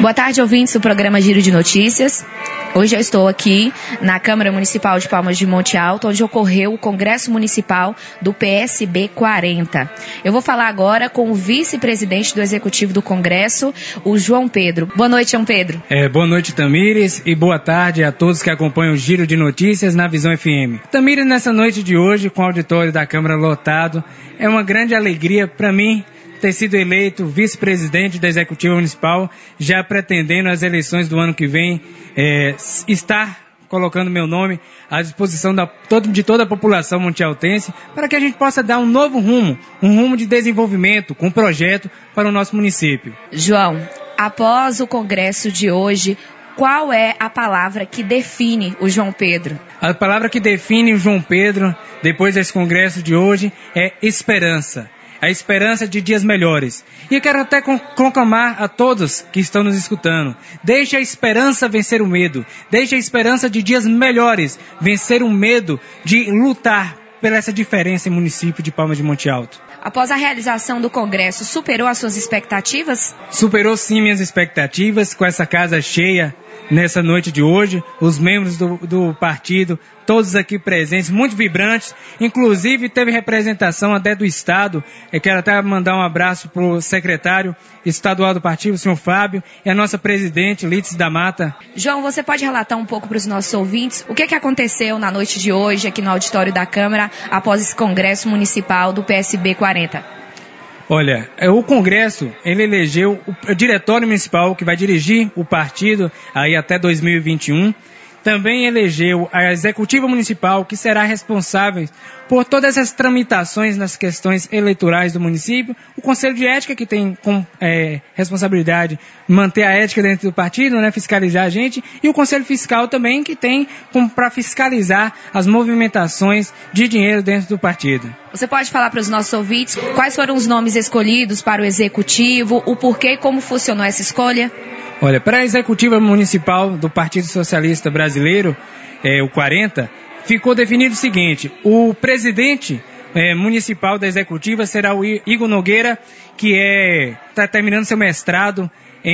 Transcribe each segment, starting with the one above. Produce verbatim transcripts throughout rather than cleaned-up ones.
Boa tarde, ouvintes do programa Giro de Notícias. Hoje eu estou aqui na Câmara Municipal de Palmas de Monte Alto, onde ocorreu o Congresso Municipal do P S B quarenta. Eu vou falar agora com o vice-presidente do Executivo do Congresso, o João Pedro. Boa noite, João Pedro. É, boa noite, Tamires, e boa tarde a todos que acompanham o Giro de Notícias na Visão F M. Tamires, nessa noite de hoje, com o auditório da Câmara lotado, é uma grande alegria para mim ter sido eleito vice-presidente da Executiva Municipal, já pretendendo as eleições do ano que vem, é, estar colocando meu nome à disposição da, todo, de toda a população montealtense, para que a gente possa dar um novo rumo, um rumo de desenvolvimento, com um projeto para o nosso município. João, após o congresso de hoje, qual é a palavra que define o João Pedro? A palavra que define o João Pedro, depois desse congresso de hoje, é esperança. A esperança de dias melhores. E eu quero até conclamar a todos que estão nos escutando. Deixe a esperança vencer o medo. Deixe a esperança de dias melhores vencer o medo de lutar pela essa diferença em município de Palmas de Monte Alto. Após a realização do congresso, superou as suas expectativas? Superou sim minhas expectativas, com essa casa cheia nessa noite de hoje, os membros do, do partido, todos aqui presentes, muito vibrantes, inclusive teve representação até do Estado. Eu quero até mandar um abraço para o secretário estadual do partido, o senhor Fábio, e a nossa presidente, Lídice da Mata. João, você pode relatar um pouco para os nossos ouvintes o que, que aconteceu na noite de hoje aqui no auditório da Câmara, após esse congresso municipal do P S B quarenta? Olha, o Congresso, ele elegeu o Diretório Municipal, que vai dirigir o partido aí até dois mil e vinte e um. Também elegeu a Executiva Municipal, que será responsável por todas essas tramitações nas questões eleitorais do município. O Conselho de Ética, que tem como é, responsabilidade manter a ética dentro do partido, né, fiscalizar a gente. E o Conselho Fiscal também, que tem como para fiscalizar as movimentações de dinheiro dentro do partido. Você pode falar para os nossos ouvintes quais foram os nomes escolhidos para o Executivo, o porquê e como funcionou essa escolha? Olha, para a Executiva Municipal do Partido Socialista Brasileiro, é, o quarenta, ficou definido o seguinte: o presidente é, municipal da Executiva será o Igor Nogueira, que está é, terminando seu mestrado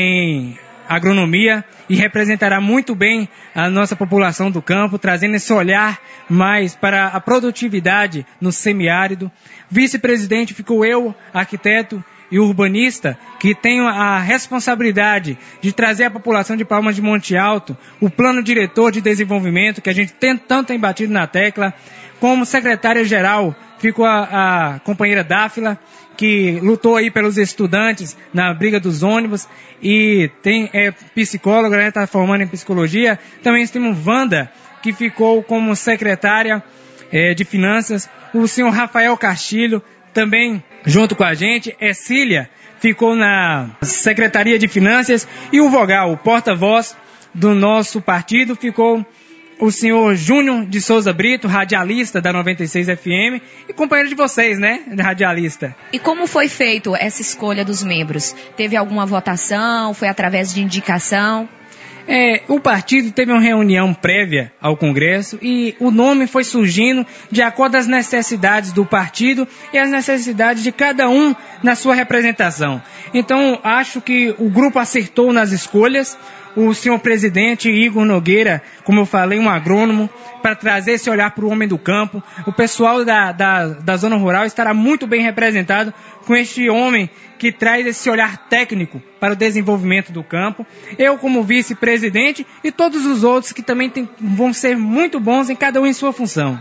em agronomia e representará muito bem a nossa população do campo, trazendo esse olhar mais para a produtividade no semiárido. Vice-presidente ficou eu, arquiteto e urbanista, que tenho a responsabilidade de trazer à população de Palmas de Monte Alto o plano diretor de desenvolvimento, que a gente tem, tanto tem batido na tecla. Como secretária-geral ficou a, a companheira Dáfila, que lutou aí pelos estudantes na briga dos ônibus e tem, é psicóloga, né, está formando em psicologia. Também temos Wanda, que ficou como secretária é, de finanças. O senhor Rafael Castilho, também junto com a gente. Cecília ficou na Secretaria de Finanças, e o vogal, o porta-voz do nosso partido, ficou o senhor Júnior de Souza Brito, radialista da noventa e seis F M e companheiro de vocês, né, radialista. E como foi feito essa escolha dos membros? Teve alguma votação? Foi através de indicação? É, o partido teve uma reunião prévia ao Congresso e o nome foi surgindo de acordo às necessidades do partido e às necessidades de cada um na sua representação. Então, acho que o grupo acertou nas escolhas. O senhor presidente Igor Nogueira, como eu falei, um agrônomo, para trazer esse olhar para o homem do campo. O pessoal da, da, da zona rural estará muito bem representado com este homem que traz esse olhar técnico para o desenvolvimento do campo. Eu como vice-presidente e todos os outros que também tem, vão ser muito bons em cada um em sua função.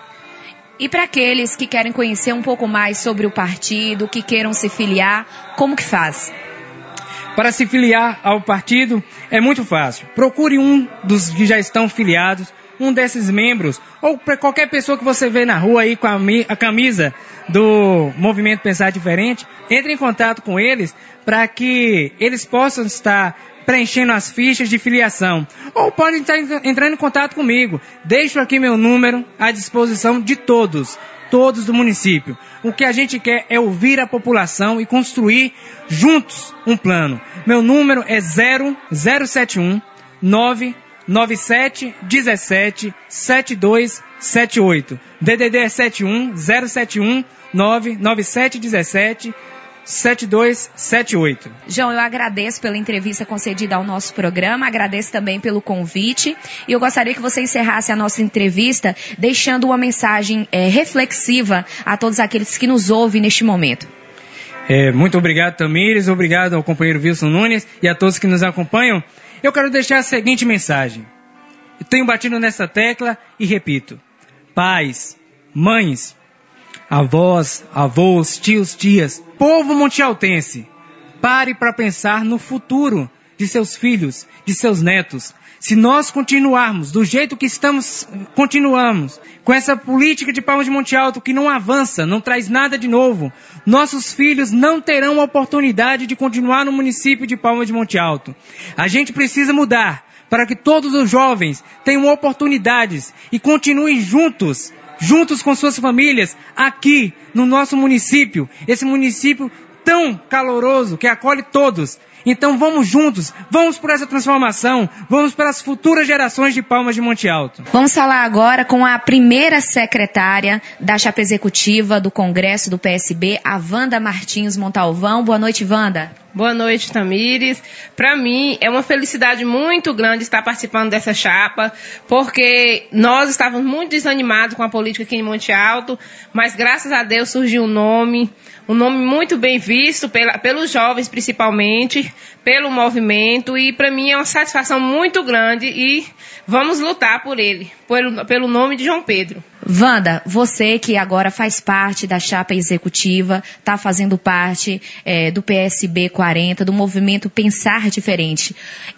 E para aqueles que querem conhecer um pouco mais sobre o partido, que queiram se filiar, como que faz? Para se filiar ao partido é muito fácil. Procure um dos que já estão filiados, um desses membros, ou para qualquer pessoa que você vê na rua aí com a, a camisa do Movimento Pensar Diferente. Entre em contato com eles para que eles possam estar preenchendo as fichas de filiação. Ou podem estar entrando em contato comigo. Deixo aqui meu número à disposição de todos. Todos do município. O que a gente quer é ouvir a população e construir juntos um plano. Meu número é zero zero sete um nove nove sete um sete sete dois sete oito. D D D é sete um zero sete um nove nove sete um sete sete dois sete oito. João, eu agradeço pela entrevista concedida ao nosso programa, agradeço também pelo convite e eu gostaria que você encerrasse a nossa entrevista deixando uma mensagem é, reflexiva a todos aqueles que nos ouvem neste momento. É, muito obrigado, Tamires, obrigado ao companheiro Wilson Nunes e a todos que nos acompanham. Eu quero deixar a seguinte mensagem. Eu tenho batido nessa tecla e repito. Pais, mães, avós, avós, tios, tias, povo montialtense, pare para pensar no futuro de seus filhos, de seus netos. Se nós continuarmos do jeito que estamos, continuamos, com essa política de Palmas de Monte Alto que não avança, não traz nada de novo, nossos filhos não terão a oportunidade de continuar no município de Palmas de Monte Alto. A gente precisa mudar para que todos os jovens tenham oportunidades e continuem juntos, juntos com suas famílias, aqui no nosso município, esse município tão caloroso que acolhe todos. Então vamos juntos, vamos por essa transformação, vamos pelas futuras gerações de Palmas de Monte Alto. Vamos falar agora com a primeira secretária da chapa executiva do Congresso do P S B, a Wanda Martins Montalvão. Boa noite, Wanda. Boa noite, Tamires. Para mim, é uma felicidade muito grande estar participando dessa chapa, porque nós estávamos muito desanimados com a política aqui em Monte Alto, mas graças a Deus surgiu um nome, um nome muito bem visto pela, pelos jovens principalmente, pelo movimento, e para mim é uma satisfação muito grande e vamos lutar por ele, pelo, pelo nome de João Pedro. Wanda, você que agora faz parte da chapa executiva, está fazendo parte é, do P S B quarenta, do movimento Pensar Diferente.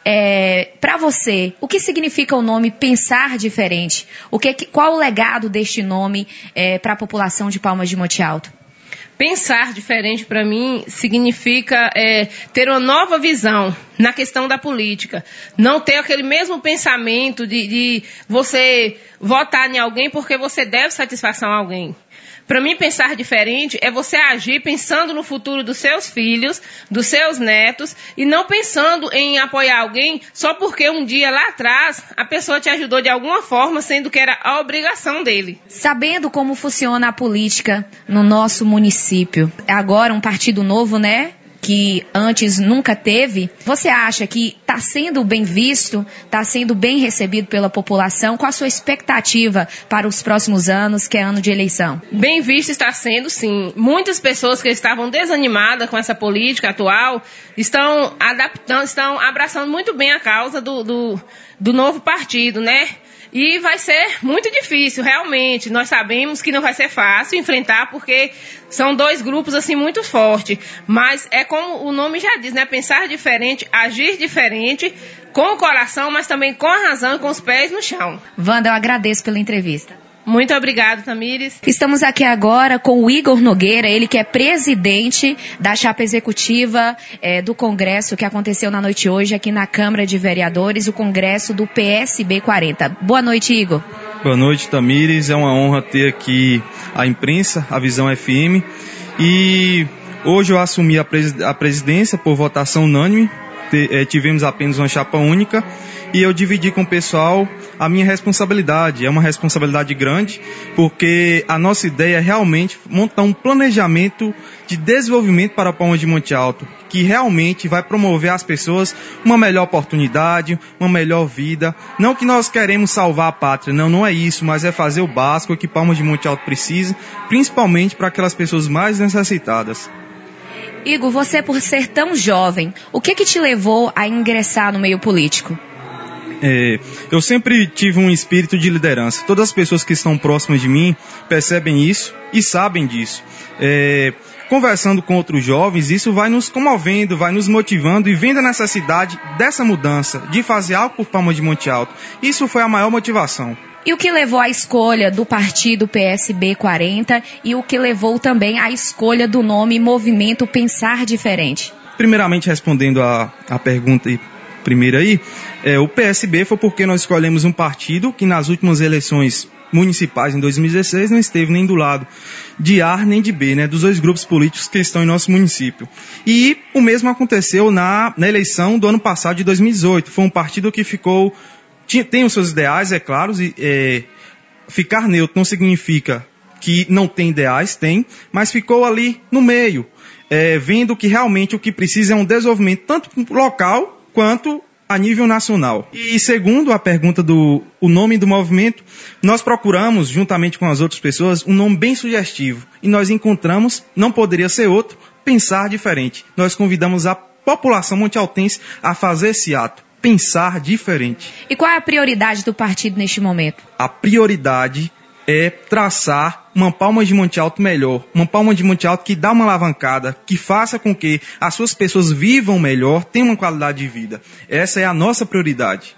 É, para você, o que significa o nome Pensar Diferente? O que, qual o legado deste nome é, para a população de Palmas de Monte Alto? Pensar diferente, para mim, significa é, ter uma nova visão na questão da política. Não ter aquele mesmo pensamento de, de você votar em alguém porque você deve satisfação a alguém. Para mim, pensar diferente é você agir pensando no futuro dos seus filhos, dos seus netos, e não pensando em apoiar alguém só porque um dia lá atrás a pessoa te ajudou de alguma forma, sendo que era a obrigação dele. Sabendo como funciona a política no nosso município, agora um partido novo, né? Que antes nunca teve, você acha que está sendo bem visto, está sendo bem recebido pela população? Qual a sua expectativa para os próximos anos, que é ano de eleição? Bem visto está sendo, sim. Muitas pessoas que estavam desanimadas com essa política atual estão adaptando, estão abraçando muito bem a causa do, do, do novo partido, né? E vai ser muito difícil, realmente. Nós sabemos que não vai ser fácil enfrentar, porque são dois grupos, assim, muito fortes. Mas é como o nome já diz, né? Pensar diferente, agir diferente, com o coração, mas também com a razão e com os pés no chão. Wanda, eu agradeço pela entrevista. Muito obrigada, Tamires. Estamos aqui agora com o Igor Nogueira, ele que é presidente da chapa executiva é, do Congresso que aconteceu na noite de hoje aqui na Câmara de Vereadores, o Congresso do P S B quarenta. Boa noite, Igor. Boa noite, Tamires. É uma honra ter aqui a imprensa, a Visão F M. E hoje eu assumi a, pres- a presidência por votação unânime. T- eh, tivemos apenas uma chapa única. E eu dividi com o pessoal a minha responsabilidade. É uma responsabilidade grande, porque a nossa ideia é realmente montar um planejamento de desenvolvimento para a Palmas de Monte Alto, que realmente vai promover às pessoas uma melhor oportunidade, uma melhor vida. Não que nós queremos salvar a pátria, não, não é isso, mas é fazer o básico que Palmas de Monte Alto precisa, principalmente para aquelas pessoas mais necessitadas. Igor, você por ser tão jovem, o que que te levou a ingressar no meio político? É, eu sempre tive um espírito de liderança. Todas as pessoas que estão próximas de mim percebem isso e sabem disso. É, conversando com outros jovens, isso vai nos comovendo, vai nos motivando e vendo a necessidade dessa mudança, de fazer algo por Palmas de Monte Alto. Isso foi a maior motivação. E o que levou à escolha do partido P S B quarenta e o que levou também à escolha do nome Movimento Pensar Diferente? Primeiramente, respondendo a, a pergunta primeira aí, é, o P S B foi porque nós escolhemos um partido que nas últimas eleições municipais em dois mil e dezesseis não esteve nem do lado de A nem de B, né, dos dois grupos políticos que estão em nosso município. E o mesmo aconteceu na, na eleição do ano passado, de dois mil e dezoito. Foi um partido que ficou, tinha, tem os seus ideais, é claro, e, é, ficar neutro não significa que não tem ideais, tem, mas ficou ali no meio. é, vendo que realmente o que precisa é um desenvolvimento tanto local quanto a nível nacional. E segundo a pergunta do o nome do movimento, nós procuramos, juntamente com as outras pessoas, um nome bem sugestivo. E nós encontramos, não poderia ser outro, Pensar Diferente. Nós convidamos a população montialtense a fazer esse ato, pensar diferente. E qual é a prioridade do partido neste momento? A prioridade é traçar uma Palmas de Monte Alto melhor, uma Palma de Monte Alto que dá uma alavancada, que faça com que as suas pessoas vivam melhor, tenham uma qualidade de vida. Essa é a nossa prioridade.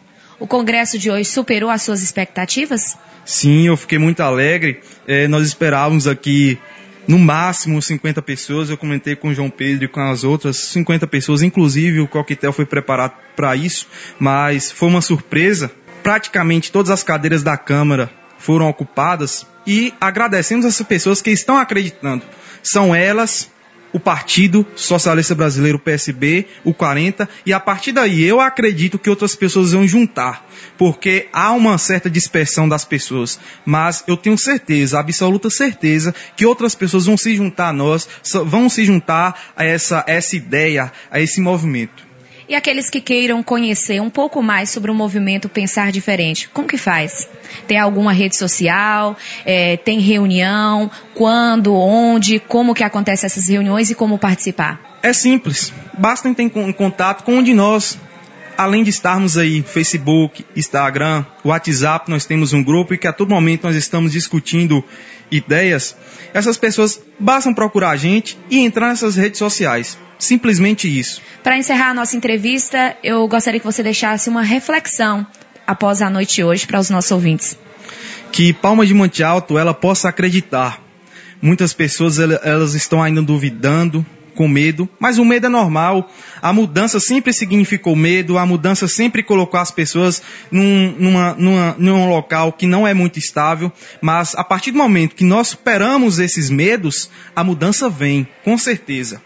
O congresso de hoje superou as suas expectativas? Sim, eu fiquei muito alegre. É, nós esperávamos aqui, no máximo, cinquenta pessoas. Eu comentei com o João Pedro e com as outras cinquenta pessoas, inclusive o coquetel foi preparado para isso, mas foi uma surpresa. Praticamente todas as cadeiras da Câmara foram ocupadas e agradecemos essas pessoas que estão acreditando. São elas, o Partido Socialista Brasileiro, o P S B, o quarenta, e a partir daí eu acredito que outras pessoas vão juntar, porque há uma certa dispersão das pessoas, mas eu tenho certeza, absoluta certeza, que outras pessoas vão se juntar a nós, vão se juntar a essa, essa ideia, a esse movimento. E aqueles que queiram conhecer um pouco mais sobre o movimento Pensar Diferente, como que faz? Tem alguma rede social? É, tem reunião? Quando? Onde? Como que acontecem essas reuniões e como participar? É simples. Basta entrar em contato com um de nós. Além de estarmos aí, Facebook, Instagram, WhatsApp, nós temos um grupo e que a todo momento nós estamos discutindo ideias. Essas pessoas bastam procurar a gente e entrar nessas redes sociais. Simplesmente isso. Para encerrar a nossa entrevista, eu gostaria que você deixasse uma reflexão após a noite de hoje para os nossos ouvintes. Que Palmas de Monte Alto, ela possa acreditar. Muitas pessoas, elas estão ainda duvidando, com medo, mas o medo é normal. A mudança sempre significou medo, a mudança sempre colocou as pessoas num, numa, numa, num local que não é muito estável, mas a partir do momento que nós superamos esses medos, a mudança vem, com certeza.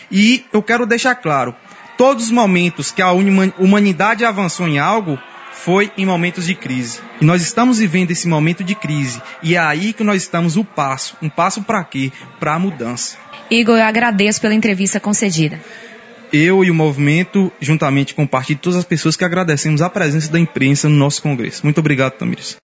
E eu quero deixar claro, todos os momentos que a humanidade avançou em algo, foi em momentos de crise. E nós estamos vivendo esse momento de crise, e é aí que nós estamos o passo. Um passo para quê? Para a mudança. Igor, eu agradeço pela entrevista concedida. Eu e o movimento, juntamente com o partido, todas as pessoas que agradecemos a presença da imprensa no nosso congresso. Muito obrigado, Tamires.